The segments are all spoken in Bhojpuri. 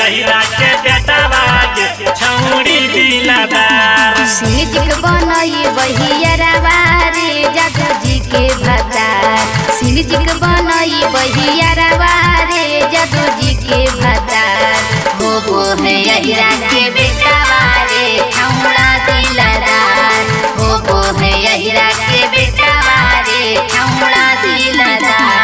यहिरा के बेटा बागे छौड़ी दिलदार। सिंजिक बनई बहियरवा रे जादू जी के भतार। सिंजिक बनई बहियरवा रे जादू जी के भतार। हो है यहिरा के बेटा रे छौड़ा दिलदार। हो है यहिरा के बेटा रे छौड़ा दिलदार।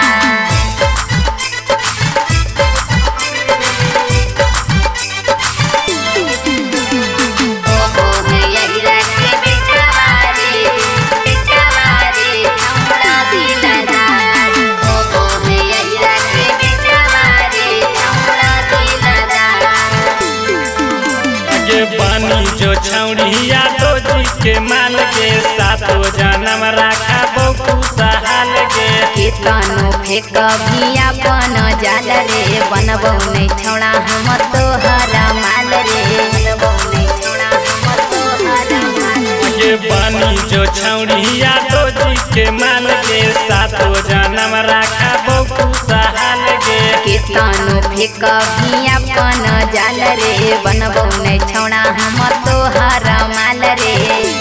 बानी जो छौड़िया तो जी के माल के सातो जन्म राखा बहु सहाल के। केतनो फेक भी अपन जाल रे बनबौ नहीं छौड़ा हम तोहर माल रे। बनबौ नहीं छौड़ा हम तोहर माल रे। बानी जो छौड़िया तो जी के माल के सातो जन्म राखा बहु सहाल के। केतनो फेक भी अपन जाल रे बनबौ नहीं छौड़ा हम तोहर माल रे।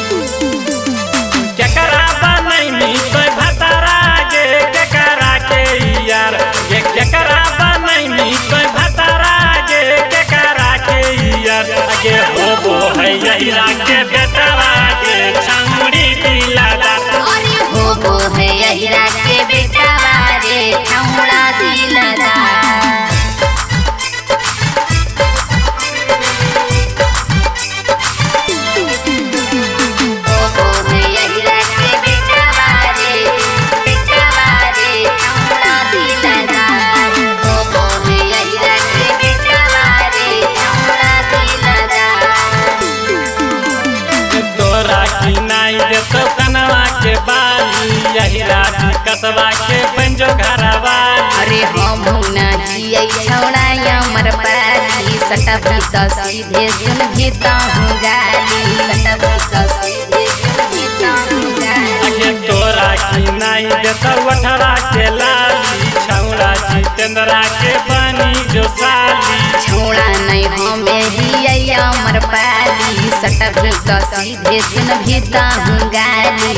केकरा बनैनी तो भतारा गे केकरा के यार गे केकरा बनैनी तो भतारा गे केकरा के यार। गे हो है यहिरा के बेटा गे छौड़ी दिलदार। अरे हो है यहिरा के बेटा रे छौड़ा दिलदार। तो कनवा के बाली यहिरा कसबा के पंजो घरवा। अरे हम नहीं छौड़ा हमर पाली सटभी तो सीधे सुन भी तो गाली। सटभी तो सीधे सुन भी तो गाली। तोरा की नहीं देता वठरा के लाली छौड़ा जितेंद्रा के बनी जो साली। छौड़ा नहीं हमें ही हमर पाली सटभी तो सीधे सुन भी तो गाली।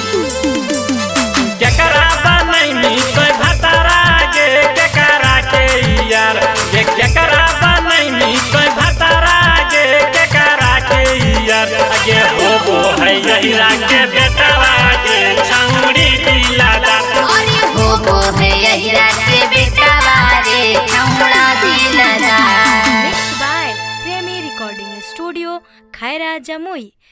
केकरा बनैनी तो भतारा गे केकरा के यार गे केकरा बनैनी तो भतारा गे केकरा के यार। गे हो है यहिरा के बेटा गे छौड़ी दिलदार। अरे हो है यहिरा के बेटा रे छौड़ा दिलदार। Mixed by Premi Recording Studio, Khaira Jamui।